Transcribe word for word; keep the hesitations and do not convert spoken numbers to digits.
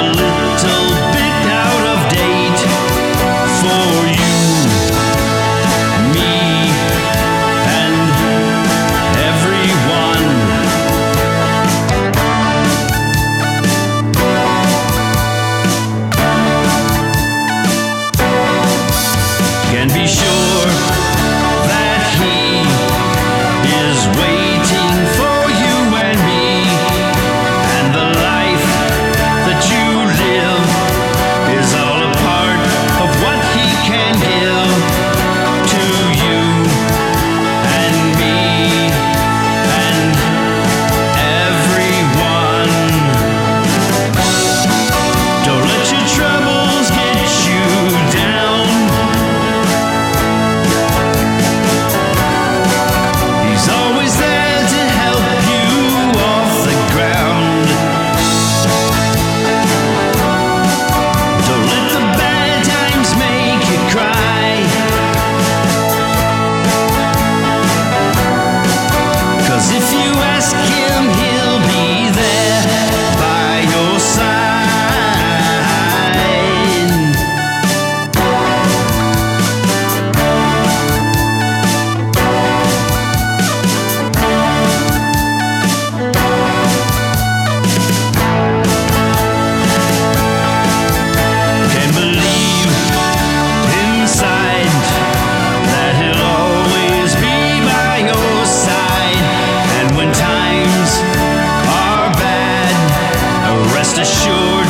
a little bit out of date for you, me, and everyone. Can be sure that he is waiting for you and me, and the life that you live is all a part of what he can give to you and me and everyone. Don't let your troubles get you down. He's always there to help you off the ground. Don't let the bad times make you cry, 'cause if you ask him, he'll be there by your side. Can believe inside that he'll always be by your side, and when times are bad, rest assured